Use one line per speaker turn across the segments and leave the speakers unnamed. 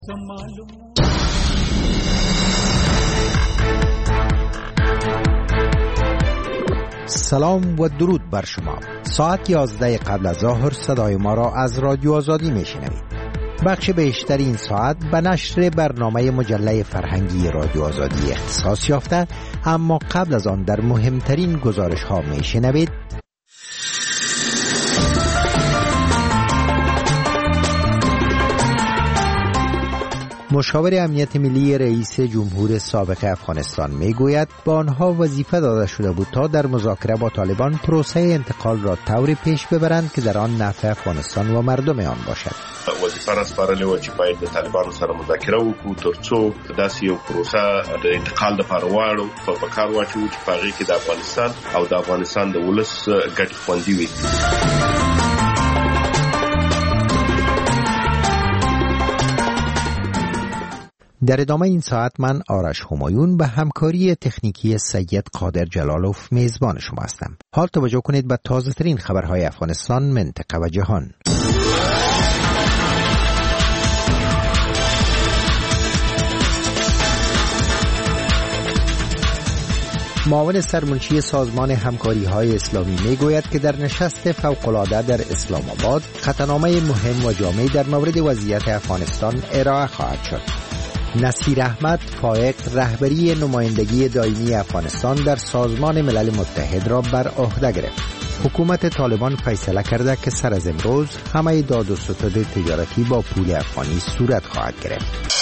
سلام و درود بر شما. ساعت 11 قبل از ظهر صدای ما را از رادیو آزادی میشنوید. بخش بیشتر این ساعت به نشر برنامه مجله فرهنگی رادیو آزادی اختصاص یافته، اما قبل از آن در مهمترین گزارش ها میشنوید. مشاور امنیت ملی رئیس جمهور سابق افغانستان میگوید با آنها وظیفه داده شده بود تا در مذاکره با طالبان پروسه انتقال را طوری پیش ببرند که در آن نفع افغانستان و مردم آن باشد.
وظیفه را سپارلې و چې باید د طالبانو سره مذاکره وکړو ترڅو داسې یو پروسه د انتقال لپاره واړو په کار واچو چې په هغې کې د افغانستان او د افغانستان د ولس ګټې خوندي وي. در ادامه این ساعت من آرش همایون به همکاری تکنیکی سید قادر جلالوف میزبان شما هستم. حال توجه کنید به تازه ترین خبرهای افغانستان، منطقه و جهان. معاون سرمنشی سازمان همکاری‌های اسلامی میگوید که در نشست فوق‌العاده در اسلام آباد خطرنامه مهم و جامع در مورد وضعیت افغانستان ارائه خواهد شد. نصیر احمد فائق رهبری نمایندگی دائمی افغانستان در سازمان ملل متحد را بر عهده گرفت. حکومت طالبان فیصله کرده که سر از امروز همه داد و ستد تجارتی با پول افغانی صورت خواهد گرفت.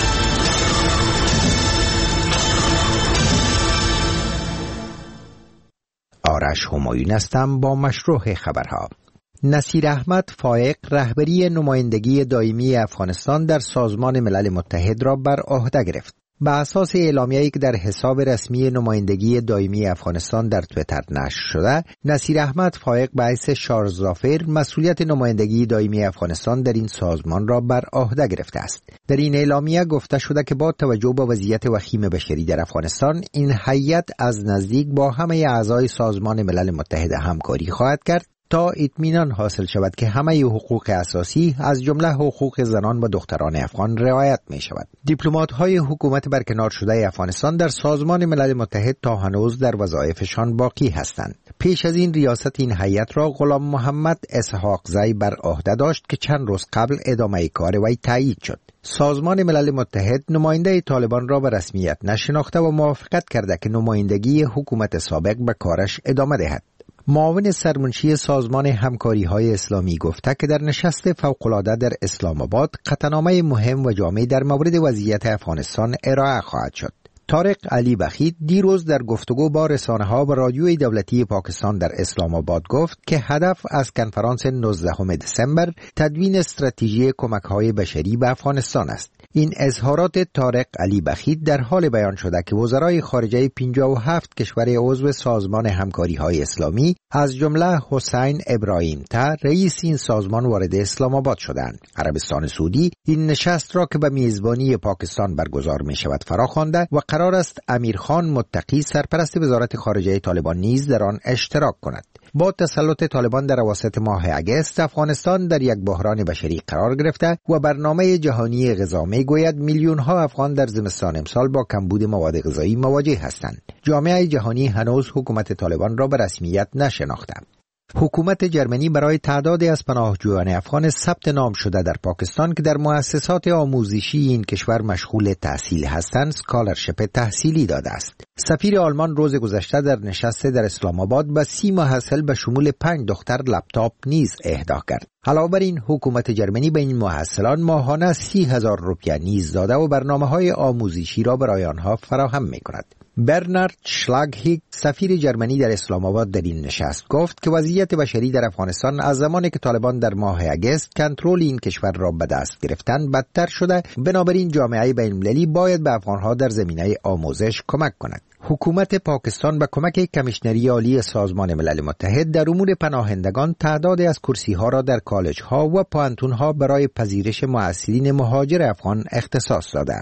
آرش همایون هستم با مشروع خبرها. نصیر احمد فائق رهبری نمایندگی دائمی افغانستان در سازمان ملل متحد را بر عهده گرفت. به اساس اعلامیه‌ای که در حساب رسمی نمایندگی دائمی افغانستان در توییتر نشر شده، نصیر احمد فائق به حیث شارژزافر مسئولیت نمایندگی دائمی افغانستان در این سازمان را بر عهده گرفته است. در این اعلامیه گفته شده که با توجه به وضعیت وخیم بشری در افغانستان، این هیئت از نزدیک با همه اعضای سازمان ملل متحد همکاری خواهد کرد تا اطمینان حاصل شود که همه حقوق اساسی از جمله حقوق زنان و دختران افغان رعایت می شود. دیپلمات‌های حکومت برکنار شده افغانستان در سازمان ملل متحد تا هنوز در وظایفشان باقی هستند. پیش از این ریاست این هیئت را غلام محمد اسحاق زی بر عهده داشت که چند روز قبل ادامه کار وی تایید شد. سازمان ملل متحد نماینده طالبان را به رسمیت نشناخته و موافقت کرده که نمایندگی حکومت سابق به کارش ادامه دهد. معاون سرمنشی سازمان همکاری‌های اسلامی گفته که در نشست فوق‌العاده در اسلام آباد قطعنامه مهم و جامع در مورد وضعیت افغانستان ارائه خواهد شد. طارق علی بخیت دیروز در گفتگو با رسانه‌ها و رادیوی دولتی پاکستان در اسلام آباد گفت که هدف از کنفرانس 19 دسامبر تدوین استراتژی کمک‌های بشری به افغانستان است. این اظهارات طارق علی بخیت در حال بیان شده که وزرای خارجه 57 کشور عضو سازمان همکاری‌های اسلامی از جمله حسین ابراهیم تا رئیس این سازمان وارد اسلام آباد شدند. عربستان سعودی این نشست را که به میزبانی پاکستان برگزار می شود فراخوانده و قرار است امیرخان متقی سرپرست وزارت خارجه طالبان نیز در آن اشتراک کند. با تسلط طالبان در اواسط ماه اگست، افغانستان در یک بحران بشری قرار گرفته و برنامه جهانی غذا میگوید میلیون ها افغان در زمستان امسال با کمبود مواد غذایی مواجه هستند. جامعه جهانی هنوز حکومت طالبان را به رسمیت نشناخته. حکومت جرمنی برای تعدادی از پناهجویان افغان ثبت نام شده در پاکستان که در مؤسسات آموزشی این کشور مشغول تحصیل هستند اسکالرشپ تحصیلی داده است. سفیر آلمان روز گذشته در نشست در اسلام آباد به 30 محصل به شمول 5 دختر لپتاپ نیز اهدا کرد. علاوه بر این حکومت جرمنی به این محصلان ماهانه 30,000 روپیه نیز داده و برنامه‌های آموزشی را برای آنها فراهم می‌کند. برنارد شلاگهیگ سفیر جرمنی در اسلام آباد در این نشست گفت که وضعیت بشری در افغانستان از زمانی که طالبان در ماه اگست کنترل این کشور را به دست گرفتند بدتر شده، بنابراین جامعه بین‌المللی باید به افغانها در زمینه آموزش کمک کند. حکومت پاکستان به کمک کمیشنری عالی سازمان ملل متحد در امور پناهندگان تعدادی از کرسی‌ها را در کالج‌ها و پوهنتون‌ها برای پذیرش محصلین مهاجر افغان اختصاص داده است.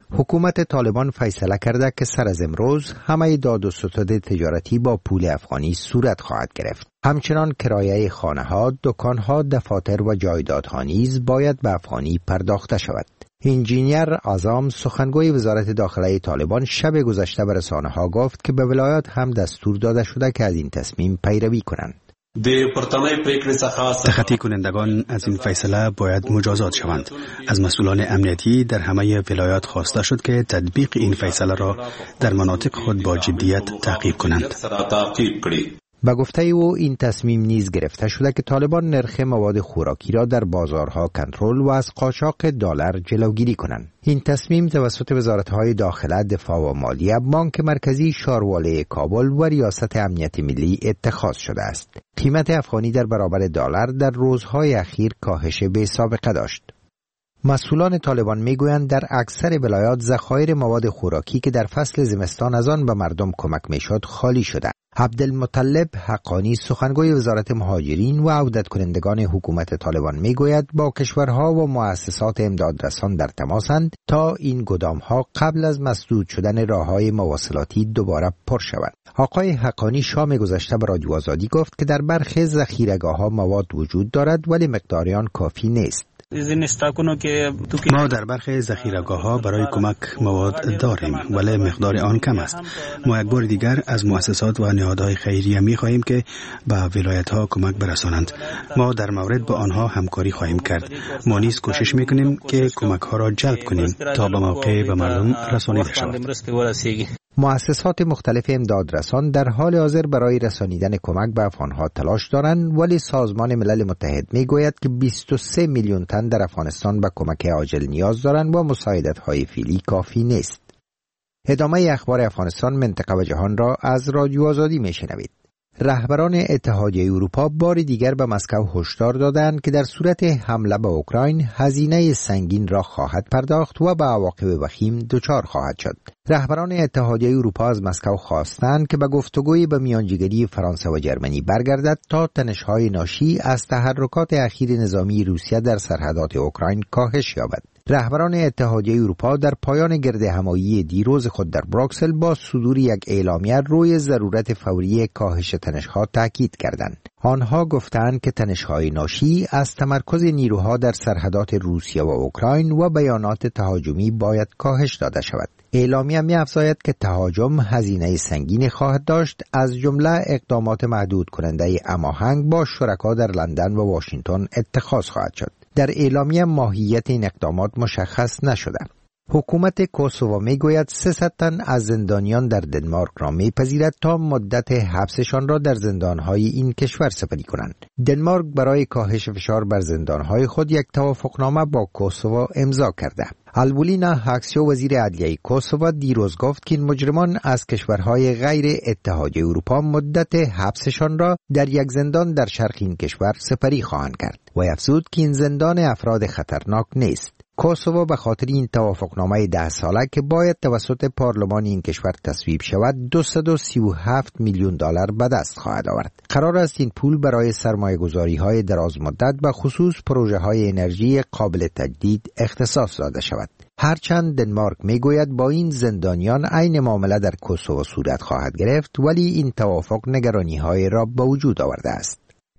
حکومت طالبان فیصله کرده که سر از امروز همه داد و ستد تجارتی با پول افغانی صورت خواهد گرفت. همچنان کرایه خانه‌ها، دکان‌ها، دفاتر و جایدادها نیز باید به افغانی پرداخته شود. انجینیر اعظم سخنگوی وزارت داخله طالبان شب گذشته به رسانه‌ها گفت که به ولایات هم دستور داده شده که از این تصمیم پیروی کنند.
تخطی کنندگان از این فیصله باید مجازات شوند. از مسئولان امنیتی در همه ولایات خواسته شد که تطبیق این فیصله را در مناطق خود با جدیت تعقیب کنند.
به گفته او این تصمیم نیز گرفته شده که طالبان نرخ مواد خوراکی را در بازارها کنترل و از قاچاق دلار جلوگیری کنند. این تصمیم توسط وزارت‌های داخله، دفاع و مالیه، بانک مرکزی، شارواله کابل و ریاست امنیت ملی اتخاذ شده است. قیمت افغانی در برابر دلار در روزهای اخیر کاهش بی سابقه داشت. مسئولان طالبان میگویند در اکثر ولایات ذخایر مواد خوراکی که در فصل زمستان از آن به مردم کمک میشد خالی شده. عبدالمطلب حقانی سخنگوی وزارت مهاجرین و عودت کنندگان حکومت طالبان میگوید با کشورها و مؤسسات امدادرسان در تماسند تا این گدامها قبل از مسدود شدن راههای مواصلاتی دوباره پر شوند. آقای حقانی شام گذشته به رادیو آزادی گفت که در برخی ذخیره‌گاه‌ها مواد وجود دارد ولی مقدار آن کافی نیست.
ما در برخی ذخیره‌گاه‌ها برای کمک مواد داریم ولی مقدار آن کم است. ما یک بار دیگر از مؤسسات و نهادهای خیریه می‌خواهیم که به ولایت‌ها کمک برسانند. ما در مورد با آنها همکاری خواهیم کرد. ما نیز کوشش می‌کنیم که کمک‌ها را جلب کنیم تا به موقع به مردم رسانیده شود.
مؤسسات مختلف امدادرسان در حال حاضر برای رسانیدن کمک به افغانها تلاش دارند ولی سازمان ملل متحد میگوید که 23 میلیون تن در افغانستان به کمک عاجل نیاز دارند و مساعدت‌های فعلی کافی نیست. ادامه اخبار افغانستان، منطقه و جهان را از رادیو آزادی میشنوید. رهبران اتحادیه اروپا بار دیگر به مسکو هشدار دادند که در صورت حمله به اوکراین هزینه سنگین را خواهد پرداخت و به عواقب وخیم دچار خواهد شد. رهبران اتحادیه اروپا از مسکو خواستند که به گفتگوی به میانجیگری فرانسه و جرمنی برگردد تا تنش‌های ناشی از تحرکات اخیر نظامی روسیه در سرحدات اوکراین کاهش یابد. رهبران اتحادیه اروپا در پایان گردهمایی دیروز خود در بروکسل با صدور یک اعلامیه روی ضرورت فوری کاهش تنش‌ها تاکید کردند. آنها گفتند که تنش‌های ناشی از تمرکز نیروها در سرحدات روسیه و اوکراین و بیانات تهاجمی باید کاهش داده شود. اعلامیه می‌افزاید که تهاجم هزینه سنگینی خواهد داشت، از جمله اقدامات محدود کننده هماهنگ با شرکا در لندن و واشنگتن اتخاذ خواهد شد. در اعلامیه ماهیت این اقدامات مشخص نشده. حکومت کوسوو میگوید 300 تن از زندانیان در دنمارک را میپذیرد تا مدت حبسشان را در زندانهای این کشور سپری کنند. دنمارک برای کاهش فشار بر زندانهای خود یک توافقنامه با کوسوو امضا کرده. البولینا هاکسیو وزیر عدلیه کوسوو دیروز گفت که این مجرمان از کشورهای غیر اتحادیه اروپا مدت حبسشان را در یک زندان در شرق این کشور سپری خواهند کرد و افزود که این زندان افراد خطرناک نیست. کوسوو به خاطر این توافقنامه 10 ساله که باید توسط پارلمان این کشور تصویب شود 237 میلیون دلار به دست خواهد آورد. قرار است این پول برای سرمایه‌گذاری‌های دراز مدت به خصوص پروژه‌های انرژی قابل تجدید اختصاص داده شود. هرچند دنمارک میگوید با این زندانیان عین معامله در کوسوو صورت خواهد گرفت ولی این توافق نگرانی‌های را به وجود آورده است.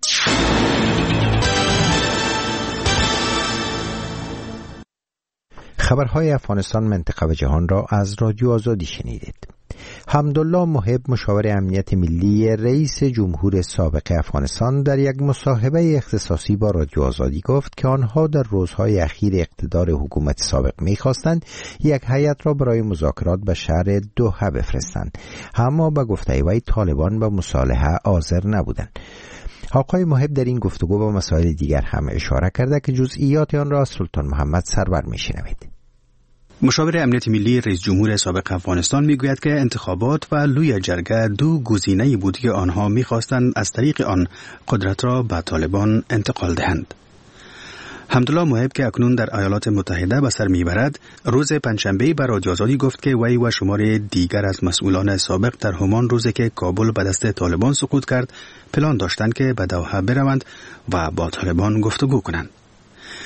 خبرهای افغانستان، منطقه و جهان را از رادیو آزادی شنیدید. حمدالله محب، مشاور امنیت ملی رئیس جمهور سابق افغانستان، در یک مصاحبه اختصاصی با رادیو آزادی گفت که آنها در روزهای اخیر اقتدار حکومت سابق می‌خواستند یک هیئت را برای مذاکرات به شهر دوحه بفرستند، اما به گفته وی طالبان به مصالحه حاضر نبودند. آقای محب در این گفتگو با مسائل دیگر هم اشاره کرده که جزئیات آن را سلطان محمد سرور می‌شنوید.
مشاور امنیت ملی رئیس جمهور سابق افغانستان میگوید که انتخابات و لوی جرگه دو گزینه‌ای بود که آنها می‌خواستند از طریق آن قدرت را به طالبان انتقال دهند. حمدالله محب که اکنون در ایالات متحده به سر میبرد، روز پنجشنبه به رادیو آزادی گفت که وی و شمار دیگر از مسئولان سابق در همان روزی که کابل به دست طالبان سقوط کرد، پلان داشتند که به دوحه بروند و با طالبان گفتگو کنند.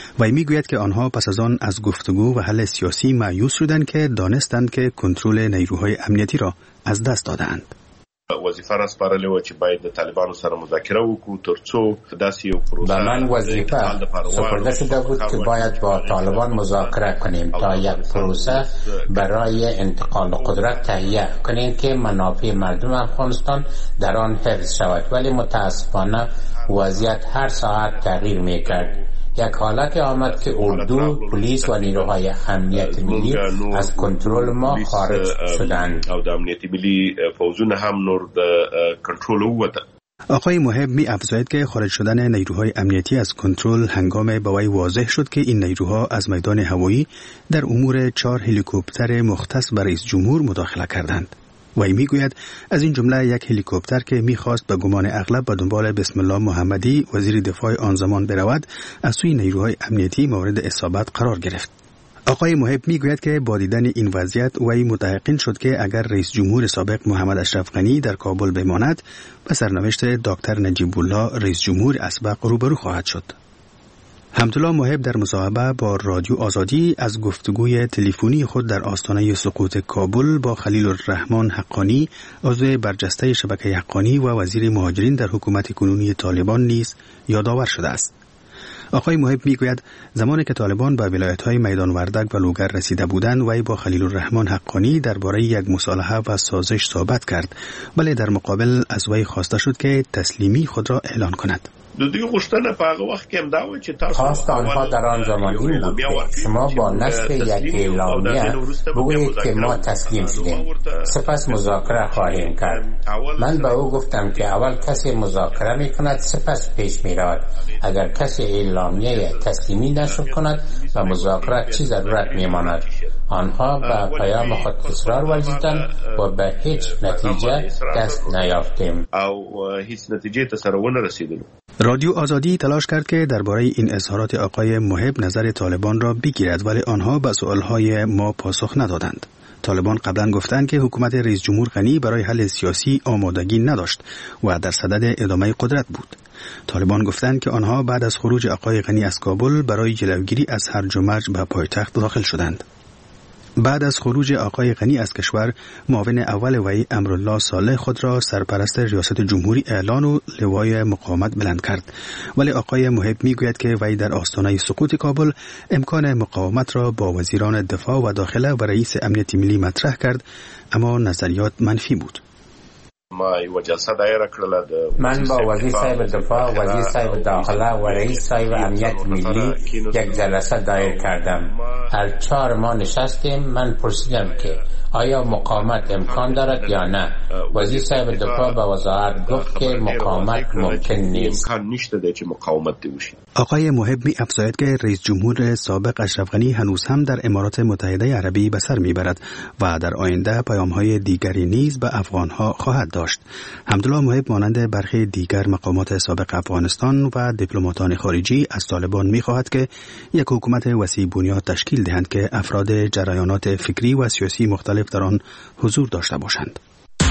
و میگوید که آنها پس از آن از گفتگو و حل سیاسی مایوس شدند که دانستند که کنترل نیروهای امنیتی را از دست دادند.
وظیفه را سپارلې و چې باید د طالبانو سره مذاکره وکړو ترڅو داسې یو پروسه
به من وظیفه سپرده شده بود که باید با طالبان مذاکره کنیم تا یک پروسه برای انتقال قدرت تهیه کنیم که منافع مردم افغانستان در آن حفظ شود، ولی متاسفانه وضعیت هر ساعت تغییر میکرد. یک حالت آمد که اردو، پلیس و نیروهای امنیت ملی از کنترل ما خارج شدند.
او د امنیت ملی فوزونه هم نور د کنترل ووته.
آقای محب می افزاید که خارج شدن نیروهای امنیتی از کنترل هنگام به وی واضح شد که این نیروها از میدان هوایی در امور 4 هلیکوپتر مختص به رئیس جمهور مداخله کردند. وی میگوید از این جمله یک هلیکوپتر که میخواست به گمان اغلب به دنبال بسم الله محمدی وزیر دفاع آن زمان برود از سوی نیروهای امنیتی مورد اصابت قرار گرفت. آقای محب میگوید که با دیدن این وضعیت وی متيقن شد که اگر رئیس جمهور سابق محمد اشرف غنی در کابل بماند به سرنوشت دکتر نجیب الله رئیس جمهور اسبق روبرو خواهد شد. حمدالله محب در مصاحبه با رادیو آزادی از گفتگوی تلفنی خود در آستانه سقوط کابل با خلیل الرحمن حقانی عضو برجسته شبکه حقانی و وزیر مهاجرین در حکومت کنونی طالبان نیز یادآور شده است. آقای محب میگوید زمانی که طالبان به ولایت‌های میدان وردک و لوگر رسیده بودند وی با خلیل الرحمن حقانی درباره یک مصالحه و سازش صحبت کرد، ولی در مقابل از وی خواسته شد که تسلیمی خود را اعلان کند.
خواست آنها در آن زمان این بود که شما با نشر یک اعلامیه بگویید که ما تسلیم شدیم، سپس مذاکره خواهیم کرد. من به او گفتم که اول کسی مذاکره می کند سپس پیش می رود. اگر کسی اعلامیه تسلیمی نشر کند و مذاکره چی ضرورت می ماند؟ آنها به پیام خود اصرار ورزیدند و به هیچ نتیجه دست نیافتیم.
رادیو آزادی تلاش کرد که درباره این اظهارات آقای محب نظر طالبان را بگیرد، ولی آنها به سؤالهای ما پاسخ ندادند. طالبان قبلا گفتند که حکومت رئیس جمهور غنی برای حل سیاسی آمادگی نداشت و در صدد ادامه قدرت بود. طالبان گفتند که آنها بعد از خروج آقای غنی از کابل برای جلوگیری از هرج و مرج به پایتخت داخل شدند. بعد از خروج آقای غنی از کشور، معاون اول وی امرالله صالح خود را سرپرست ریاست جمهوری اعلان و لوای مقاومت بلند کرد، ولی آقای محب میگوید که وی در آستانه سقوط کابل امکان مقاومت را با وزیران دفاع و داخله و رئیس امنیت ملی مطرح کرد، اما نظریات منفی بود.
من با وزیر صاحب دفاع، وزیر صاحب داخله و رئیس صاحب امنیت ملی یک جلسه دایر کردم. هر 4 ما نشستیم. من پرسیدم که آیا مقاومت امکان دارد یا نه. وزیر صاحب دفاع به وزارت گفت که مقاومت ممکن نیست.
آقای محب می افزاید که رئیس جمهور سابق اشرف غنی هنوز هم در امارات متحده عربی به سر میبرد و در آینده پیام‌های دیگری نیز به افغان‌ها خواهد داشت. حمدالله محب مانند برخی دیگر مقامات سابق افغانستان و دیپلماتان خارجی از طالبان می‌خواهد که یک حکومت وسیع بنیاد تشکیل دهند که افراد جریانات فکری و سیاسی مختلف در آن حضور داشته باشند.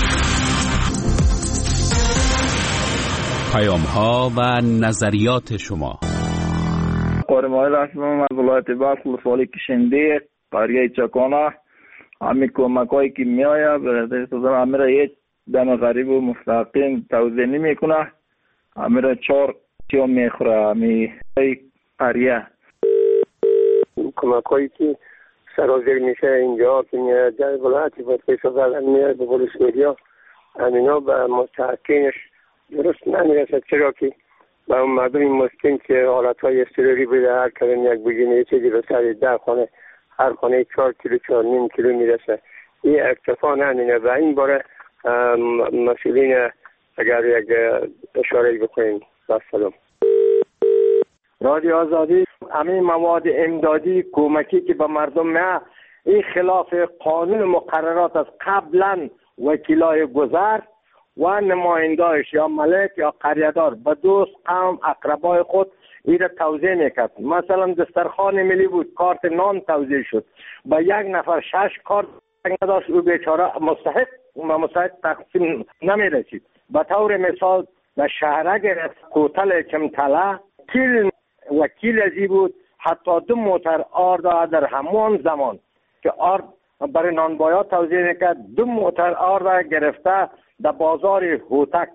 پیام‌ها و نظریات شما.
قرمایل هستم از ولایت بلخ ولسوالی کشنده قریه چکانه. همین کمک‌هایی که می‌آید به سازمان امیر یک دم غریب و مستقیم توزیع نمی‌کنه. امیر 4 کیو می‌خوره همین قریه.
کمک‌هایی که سرازیر میشه اینجا که میاد در ولایتی باید پیسا زدن میاد به ولسوالیا همینا به مستحقینش درست نمیرسد، چرا که به اون مردم مسکین که حالتهای اضطراری بوده هر کدوم یک بگینه یه چیزی به سر 10 خانه، هر خانه 4 کیلو 4.5 کیلو میرسه. این اکتفا نمینه و این باره مسئولین اگر یک اشاره بکنیم. سلام.
رادیو آزادی همین مواد امدادی کمکی که به مردم میاد این خلاف قانون مقررات از قبلا وکیلای گذر و نماینده‌اش یا ملک یا قریه‌دار به دوست قوم اقربای خود این را توزیع میکرد. مثلا دسترخوان ملی بود، کارت نان توزیع شد، با یک نفر 6 کارت نداشت، او بیچاره مستحق تقسیم نمیرسید. به طور مثال به شهرک کوتل چمتله وکیل ازی بود حتی 2 موتر آرد در همان زمان که آرد برای نانبایا توزیع میکرد 2 موتر آرد گرفته در بازار هوتک.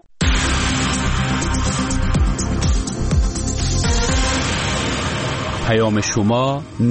پیام شما